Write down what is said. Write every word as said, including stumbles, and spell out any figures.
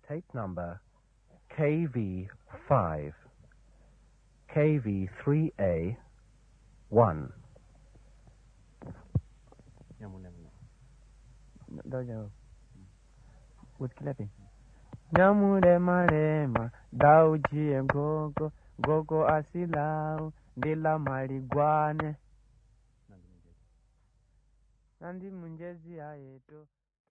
Tape number K V five, K V three A one. Nyamure marema daujie gogo gogo asilau ndila marigwane nandi munjezi ayeto